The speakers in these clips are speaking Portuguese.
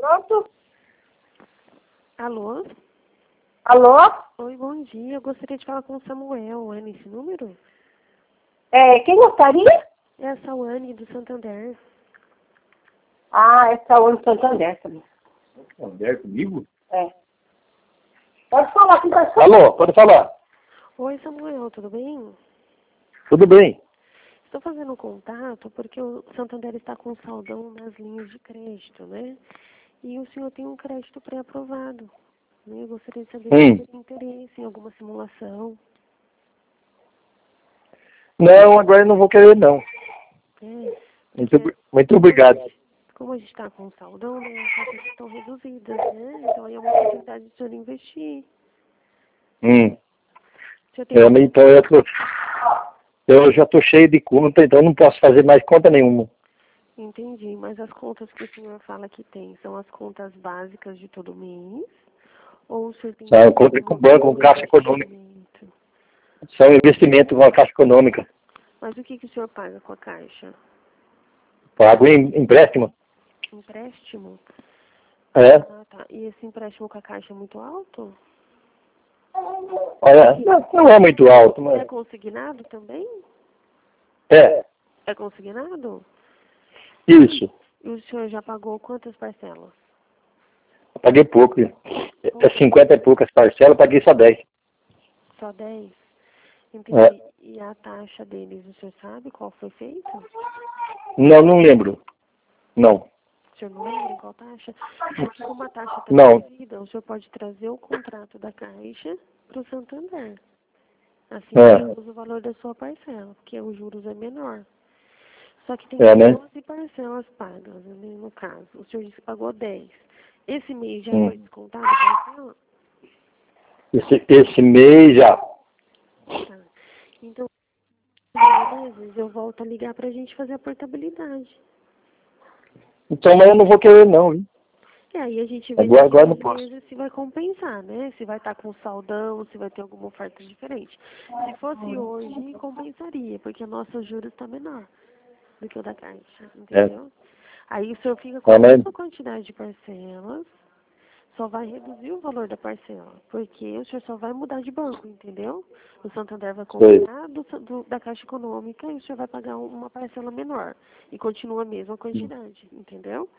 Pronto? Alô? Alô? Oi, bom dia. Eu gostaria de falar com o Samuel. É nesse número? Quem gostaria? É a Sawane do Santander. Ah, é Saúde Santander também. Santander comigo? É. Pode falar com o pessoal. Alô, pode falar. Oi, Samuel, tudo bem? Tudo bem? Estou fazendo contato porque o Santander está com saldão nas linhas de crédito, né? E o senhor tem um crédito pré-aprovado. Né? Eu gostaria de saber se tem interesse em alguma simulação. Não, agora eu não vou querer, não. Muito obrigado. Como a gente está com saldão, né, as taxas estão reduzidas, né? Então aí é uma oportunidade de o senhor investir. O senhor tem... Então eu já estou cheio de conta, então não posso fazer mais conta nenhuma. Entendi, mas as contas que o senhor fala que tem são as contas básicas de todo mês? Ou o senhor tem... São conta com banco, com caixa econômica. São investimento com a caixa econômica. Mas o que o senhor paga com a caixa? Pago em empréstimo. Empréstimo? É. Ah, tá. E esse empréstimo com a caixa é muito alto? Olha, não é muito alto, mas... É consignado também? É. É consignado? Isso. E o senhor já pagou quantas parcelas? Eu paguei pouco. É 50 e poucas parcelas, eu paguei só 10. Só 10? Entendi. É. E a taxa deles, o senhor sabe qual foi feita? Não lembro. Não. O senhor não lembra qual taxa? Porque como a taxa está Não. reduzida, o senhor pode trazer o contrato da Caixa para o Santander. Assim, reduz o valor da sua parcela, porque os juros é menor. Só que tem 12 parcelas pagas, né, no caso. O senhor disse que pagou 10. Esse mês já foi descontado a parcela? Esse mês já. Tá. Então, às vezes eu volto a ligar para a gente fazer a portabilidade. Então, mas eu não vou querer não, viu? Aí a gente vê Agora não posso. se vai compensar, né? Se vai estar com saldão, se vai ter alguma oferta diferente. Se fosse hoje, compensaria, porque a nossa juros está menor do que o da Caixa, entendeu? Aí o senhor fica com a mesma quantidade de parcelas, só vai reduzir o valor da parcela, porque o senhor só vai mudar de banco, entendeu? O Santander vai comprar da Caixa Econômica e o senhor vai pagar uma parcela menor. E continua a mesma quantidade, entendeu?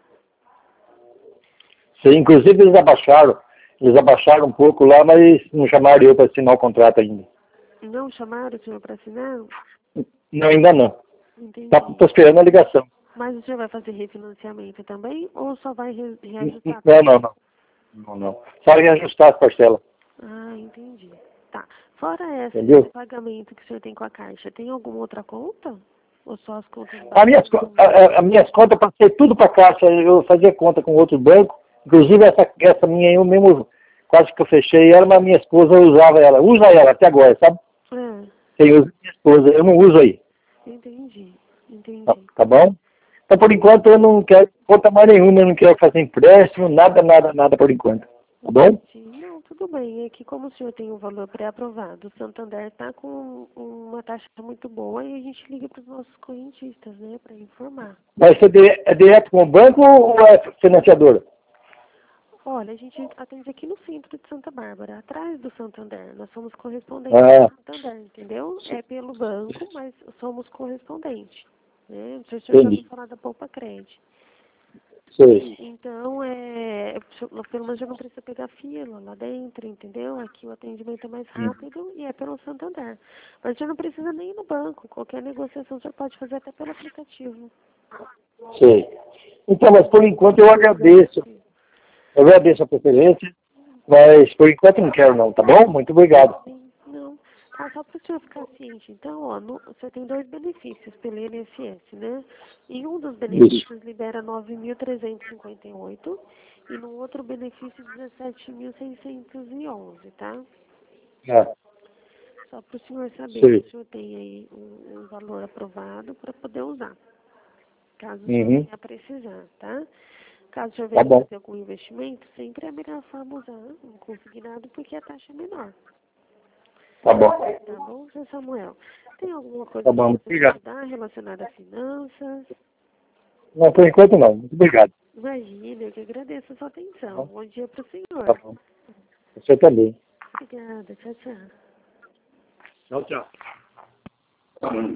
Sim, inclusive eles abaixaram um pouco lá, mas não chamaram eu para assinar o contrato ainda. Não chamaram o senhor para assinar? Não, ainda não. Entendi. Estou esperando a ligação. Mas o senhor vai fazer refinanciamento também ou só vai reajustar? Não. Só reajustar as parcelas. Ah, entendi. Tá. Fora esse pagamento que o senhor tem com a Caixa, tem alguma outra conta? Ou só as contas básicas? As minhas contas, eu passei tudo para a Caixa. Eu fazia conta com outro banco. Inclusive essa minha eu mesmo, quase que eu fechei ela, mas minha esposa usava ela. Usa ela até agora, sabe? Quem usa minha esposa, eu não uso aí. Entendi. Tá bom? Então, por enquanto, eu não quero conta mais nenhuma, eu não quero fazer empréstimo, nada por enquanto. Tá bom? Não, tudo bem. É que como o senhor tem um valor pré-aprovado, o Santander está com uma taxa muito boa e a gente liga para os nossos correntistas, né, para informar. Vai ser direto com o banco ou é financiadora? Olha, a gente atende aqui no centro de Santa Bárbara, atrás do Santander. Nós somos correspondentes do Santander, entendeu? É pelo banco, mas somos correspondentes. Né? O senhor já ouviu falar da Poupa Crédito. Sim. Então, pelo menos já não precisa pegar fila lá dentro, entendeu? Aqui o atendimento é mais rápido e é pelo Santander. Mas já não precisa nem ir no banco. Qualquer negociação você pode fazer até pelo aplicativo. Sim. Então, mas por enquanto eu agradeço. Eu agradeço a preferência, mas por enquanto não quero não, tá bom? Muito obrigado. Não. Só para o senhor ficar ciente, então, ó, você tem 2 benefícios pelo INSS, né? E um dos benefícios libera 9.358 e no outro benefício 17.611, tá? Só para o senhor saber, o senhor tem aí um valor aprovado para poder usar, caso o senhor venha a precisar, tá? Caso o senhor venha fazer algum investimento, sempre é a melhor forma usar um consignado porque a taxa é menor. Tá bom. Tá bom, seu Samuel? Tem alguma coisa que você quer dar relacionada a finanças? Não, por enquanto não. Muito obrigado. Imagina, eu que agradeço a sua atenção. Bom dia para o senhor. Tá bom. Você também. Obrigada, tchau, tchau. Tchau, tchau.